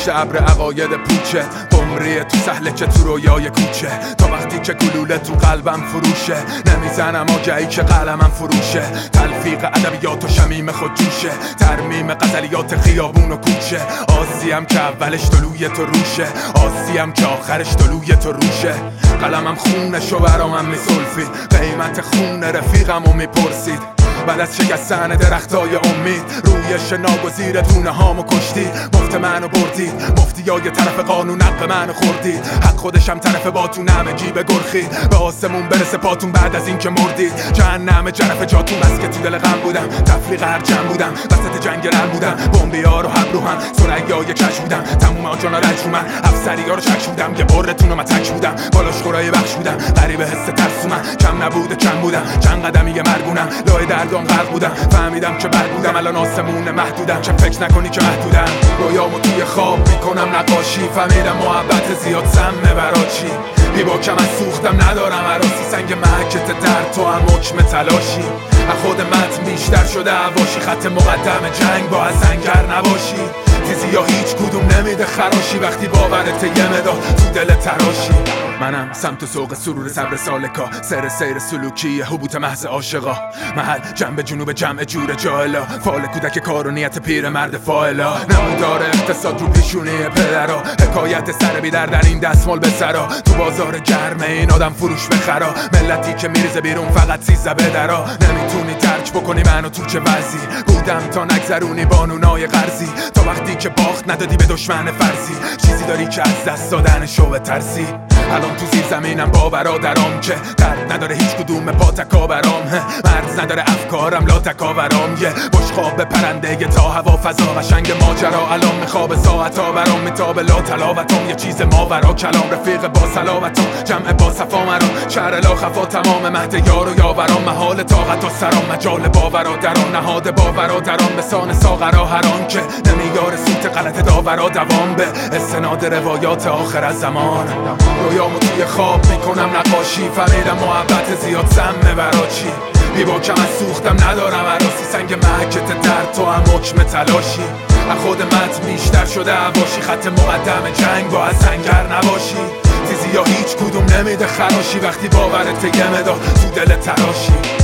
پشت ابر عقاید پوچه، قمریه تو سهله که تو رویای کوچه. تا وقتی که گلوله تو قلبم فروشه، نمیزنم آگهی که قلمم فروشه. تلفیق ادبیات و شمیم خود جوشه، ترمیم غزلیات خیابون و کوچه. آسیم که اولش دلوی تو روشه، آسیم که آخرش دلوی تو روشه. قلمم خونشو برامم میسلفید، قیمت خون رفیقمو میپرسید. بعد از شکستن درختای امید، رویش ناگزیر دونه هامو کشتید. مفت منو بردید، مفتیای طرف قانون حق منو خوردید. حق خودشم طرف باتون همه جیب گرخید. به آسمون برسه پاتون بعد از این که مردید. جهنم جرف جاتون بس که تو دل غم بودم، تفریق هر جمع بودم، وسط جنگ رل بودم. بمبیا رو حب رو هم سرعیای کش بودم، تموم آجانا رج رو من افسریا رو چک بودم. یه برتون رو متک بودم، بالاش خورای بخش بودم. غریب حس ترس من کم نبوده کم بودم، چند قدمی مرگونم لای دردام غرق بودم. فهمیدم که بد بودم، الان آسمون محدودم. چه فکر نکنی که محدودم، رویامو توی خواب میکنم نقاشی. فهمیدم محبت زیاد سمه برا چی. بی باکم از سوختم ندارم عراسی، سنگ محکت در تو هم حکم تلاشی. از خود متن بیشتر شده عواشی، خط مقدم جنگ با از زنگر نباشی. تیزی یا هیچ کدوم نمیده خراشی، وقتی باورت یه مداد تو دل تراشی. منم سمت و سوق سرور صبر سالکا، سیر سلوکی حبوط محض عاشقا. محل جنب جنوب جمع جور جاهلا، فال کودک کار و نیت پیر مرد فاعلا. نمودار اقتصاد رو پیشونی پدرا، حکایت سر بی در این دستمال به سرا. تو بازار گرمه این آدم فروش بخرا، ملتی که میریزه بیرون فقط سیزده به درا. نمیتونی درک بکنی منو تو چه وضعی بودم تا نگذرونی بانونای قرضی. تا وقتی که باخت ندادی به دشمن فرضی، چیزی داری که از دست دادنشو بترسی. الان تو زیر زمینم با برادرام که درد نداره هیچ کدوم پا تکاورام. مرز نداره افکارم لا تکاورام، یه بشقاب پرنده تا هوا فضا. قشنگ ماجرا الان میخواب ساعتا برام، میتاب لا تلاوتام. یه چیز ماورا کلام، رفیق با سلاوتام، جمع با صفا مرام. شهر لا خفا تمام، مهد یار و یاورام. محال طاقت و سرام، مجال باورا درام. نهاد باورا درام، بسان ساغرا هران که نمیار سوت غلط داورا دوام. به استناد روایات آخر از زمان، رویامو توی خواب میکنم نقاشی. فهمیدم محبت زیاد سمه برا چی. بی باکم از سوختم ندارم عراسی، سنگ محکت در تو هم حکم تلاشی. از خود متن بیشتر شده عواشی، خط مقدم جنگ با از زنگر نباشی. تیزی یا هیچ کدوم نمیده خراشی، وقتی باورت یه مداد تو دل تراشی.